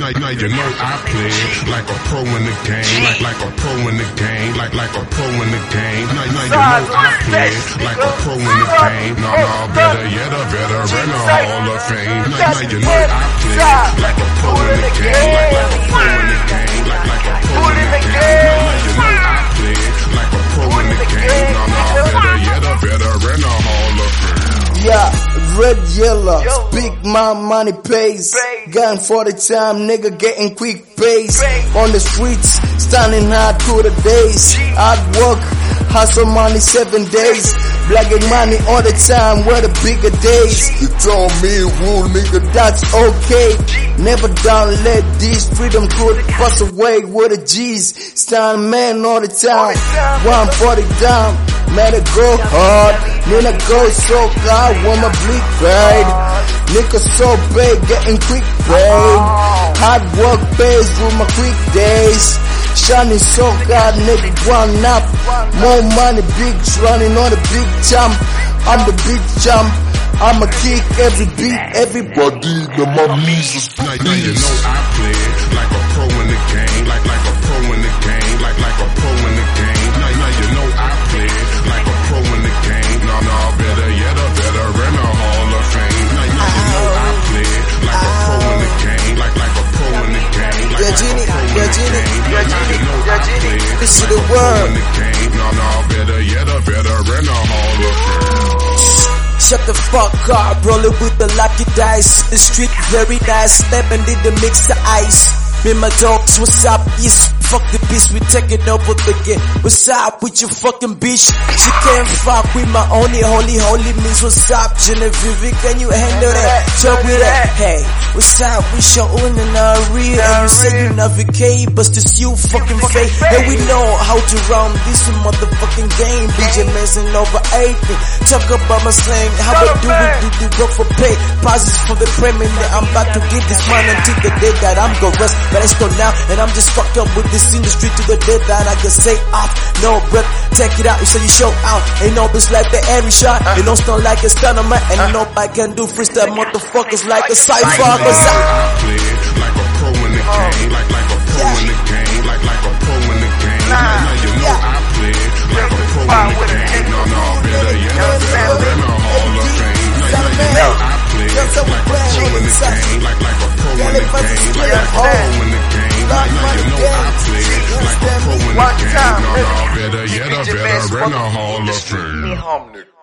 Now you know I play like a pro in the game, like a pro in the game, like a pro in the game. Now you know I play like a pro in the game. No, better yet, a veteran of Hall of Fame. Now you know I play like a pro in the game, like a pro in the game, like a pro in the game. Now you know I play like a pro in the game. No, better yet, a veteran of Hall of Fame. Yeah, red, yellow, speak my money pays. Gun for the time, nigga getting quick pace. On the streets, standing hard to the days. Hard work, hustle money 7 days. Blacking money all the time, where the bigger days. You told me rule, nigga, that's okay. Never down, let these freedom could pass away with the G's. Stand man all the time, 140 down. Man, it go hard, then I go so hard, want my bleak paid. Nigga so big, getting quick paid. Hard work pays through my quick days. Shining so hard, nigga one up. More money, bigs running on the big jump. I'm the big jump. I'ma kick every beat, everybody, the mummies. Now you know I play like a pro in the game, like a pro in the game, like a pro in the game. Now you know I play like a pro in the game. No, better yet, a veteran of Hall of Fame. Now you know I play like a pro in the game, like a pro in the game, like a pro in the game. Now you know I play this is like the a pro world. in the game. No, better yet, a veteran of Hall of Fame. Shut the fuck up, rollin' with the lucky dice. The street very nice, steppin' in the mix of ice. Me and my dogs, what's up, yes, fuck the bitch, we taking over the game. What's up with your fucking bitch? She can't fuck with my only holy means. What's up, Genevieve, can you handle that? Talk with that, hey, what's up, we showin' in our real. And you say you navigate, but still you fucking fake. And we know how to run this motherfucking game. DJ Mason over 18, talk about my slang, how I do it, do the work for pay. Passes for the premium, I'm about to get this money until the day that I'm gonna rest. But I start now, and I'm just fucked up with this industry to the day that I can say off. No breath, take it out, you say you show out. Ain't no bitch like the every shot. You don't stun like a stunner man, and nobody can do freestyle motherfuckers like a cypher. I play like a pro in the game, like a pro in the game, like a pro in the game. Now you know I play like a pro in the game. No, better yet, a veteran of Hall of Fame. Now you know I play like a pro in the game, like a pro in the game, like a pro in the game. Now you know I play like a pro in the game. No, better yet, a veteran of Hall of Fame.